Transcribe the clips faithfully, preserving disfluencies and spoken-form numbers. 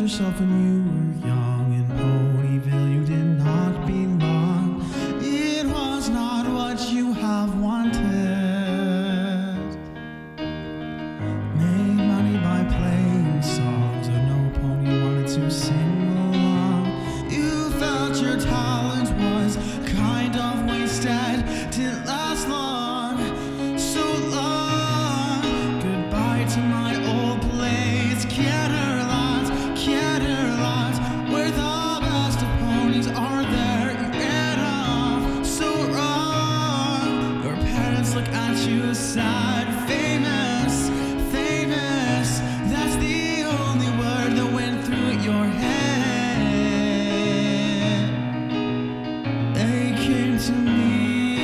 yourself when you were young in Ponyville. You did not belong. It was not what you have wanted. Made money by playing songs, but no pony wanted to sing along. You felt your talent was kind of wasted. Didn't last long, so long. Goodbye to my old place. Canterlot, Canterlot, where the best of ponies are there. You ran off so wrong. Your parents look at you sad. Famous, famous, that's the only word that went through your head. They came to me.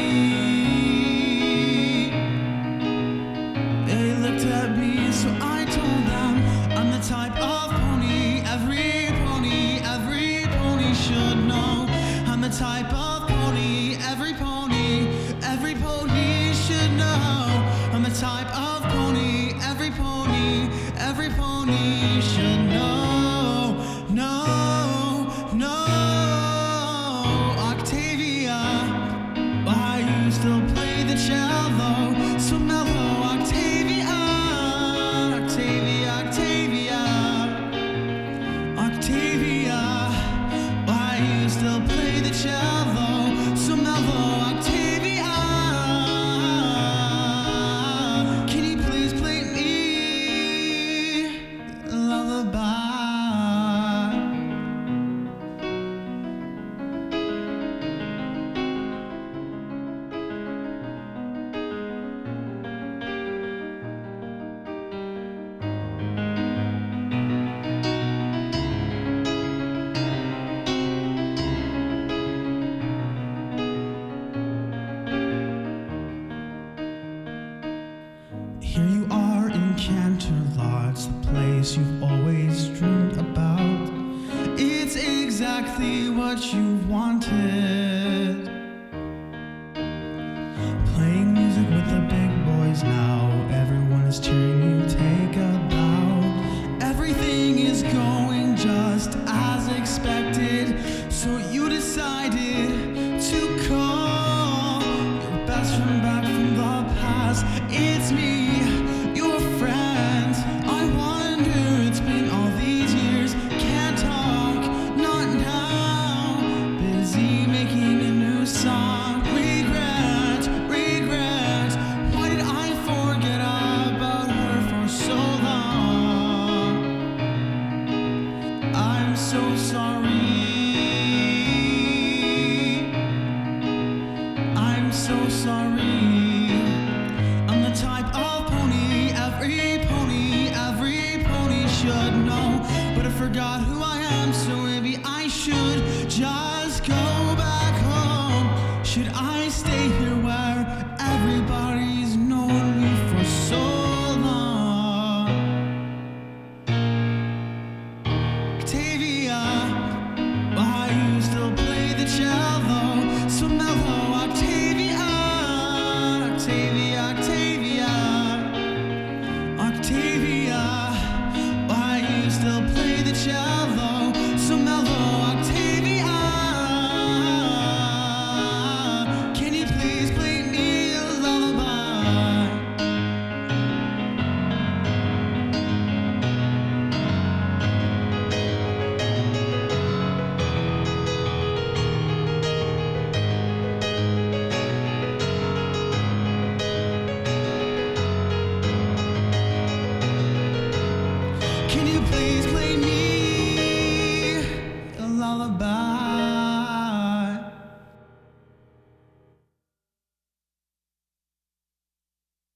They looked at me, so I told them I'm the type of pony every pony, every pony should know. I'm the type of pony every pony, every pony should know. I'm the type of pony every pony, every pony should know. No, no, Octavia, why you still play the cello so mellow? Octavia, Octavia, Octavia, Octavia, why you still play the cello so mellow? Octavia, can you please play me a lullaby? Here you are in Canterlot, the place you've always dreamed about. It's exactly what you wanted. Playing music with the big boys now. Everyone is cheering you, take a bow. Everything is going just as expected, so you decided to call your best friend back from the past. It's me, your friend. I wonder, it's been all these years. Can't talk, not now. Busy making a new song. Regret, regret. Why did I forget about her for so long? I'm so sorry. I'm so sorry. I'm the type of pony every pony, every pony should know. But I forgot who I am, so maybe I should just go back home. Should I stay here where everybody's known me for so long? Octavia, why you still play the cello so mellow? Octavia, Octavia, Octavia, Octavia, why you still play the cello so mellow? Octavia, can you please play me a lullaby? Can you please play me